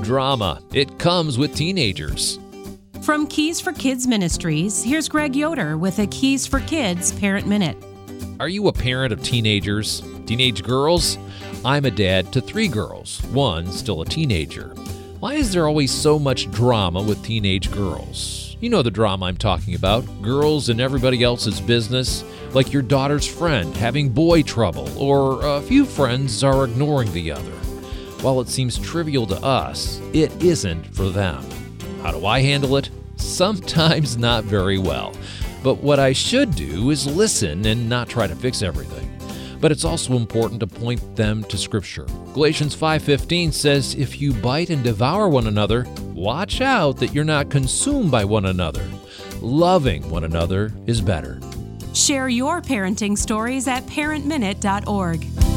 drama. It comes with teenagers. From Keys for Kids Ministries, here's Greg Yoder with a Keys for Kids Parent Minute. Are you a parent of teenagers? Teenage girls? I'm a dad to 3 girls, one still a teenager. Why is there always so much drama with teenage girls? You know the drama I'm talking about. Girls in everybody else's business, like your daughter's friend having boy trouble, or a few friends are ignoring the other. While it seems trivial to us, it isn't for them. How do I handle it? Sometimes not very well. But what I should do is listen and not try to fix everything. But it's also important to point them to Scripture. Galatians 5:15 says, if you bite and devour one another, watch out that you're not consumed by one another. Loving one another is better. Share your parenting stories at parentminute.org.